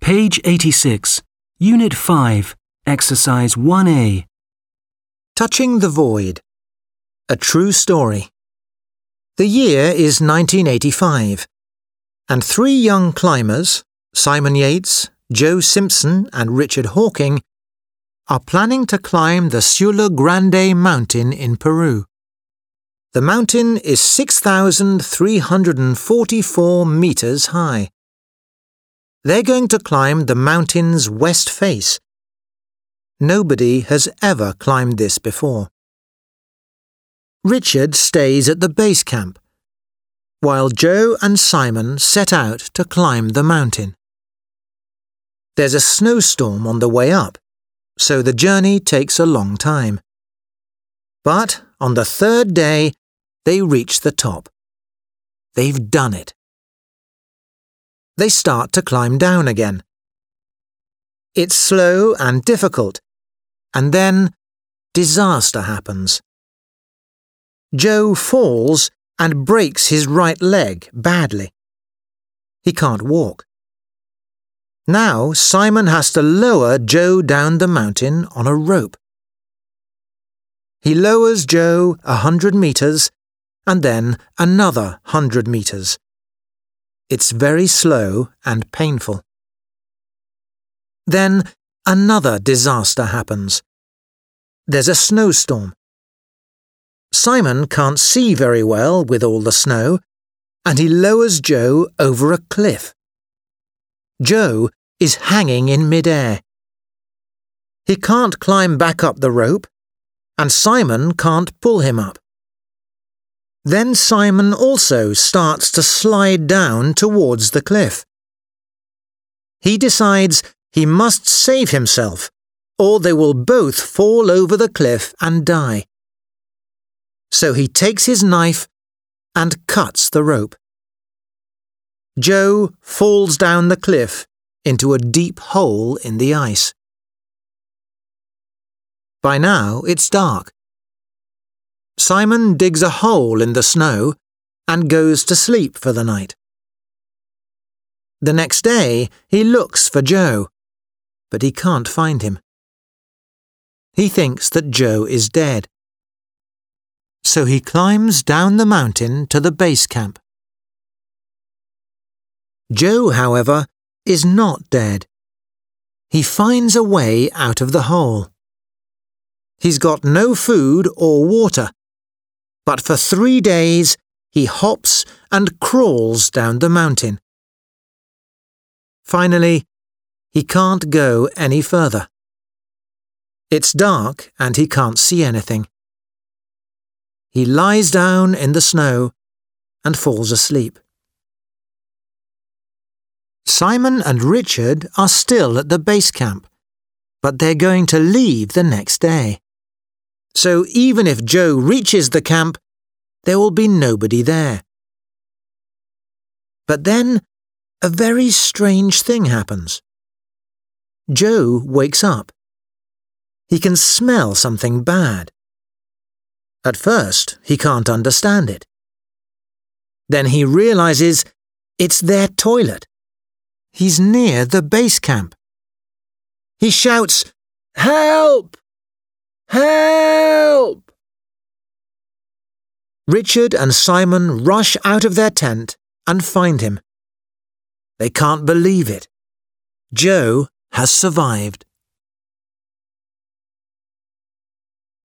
Page 86, Unit 5, Exercise 1A. Touching the Void. A True Story. The year is 1985, and three young climbers, Simon Yates, Joe Simpson and Richard Hawking, are planning to climb the Ciudad Grande mountain in Peru. The mountain is 6,344 meters high. They're going to climb the mountain's west face. Nobody has ever climbed this before. Richard stays at the base camp, while Joe and Simon set out to climb the mountain. There's a snowstorm on the way up, so the journey takes a long time. But on the third day, they reach the top. They've done it. They start to climb down again. It's slow and difficult, and then disaster happens. Joe falls and breaks his right leg badly. He can't walk. Now Simon has to lower Joe down the mountain on a rope. He lowers Joe 100 meters and then another 100 meters. It's very slow and painful. Then another disaster happens. There's a snowstorm. Simon can't see very well with all the snow, and he lowers Joe over a cliff. Joe is hanging in midair. He can't climb back up the rope, and Simon can't pull him up. Then Simon also starts to slide down towards the cliff. He decides he must save himself, or they will both fall over the cliff and die. So he takes his knife and cuts the rope. Joe falls down the cliff into a deep hole in the ice. By now it's dark. Simon digs a hole in the snow and goes to sleep for the night. The next day he looks for Joe, but he can't find him. He thinks that Joe is dead. So he climbs down the mountain to the base camp. Joe, however, is not dead. He finds a way out of the hole. He's got no food or water, but for 3 days he hops and crawls down the mountain. Finally, he can't go any further. It's dark and he can't see anything. He lies down in the snow and falls asleep. Simon and Richard are still at the base camp, but they're going to leave the next day. So even if Joe reaches the camp, there will be nobody there. But then a very strange thing happens. Joe wakes up. He can smell something bad. At first, he can't understand it. Then he realizes it's their toilet. He's near the base camp. He shouts, "Help! Help!" Richard and Simon rush out of their tent and find him. They can't believe it. Joe has survived.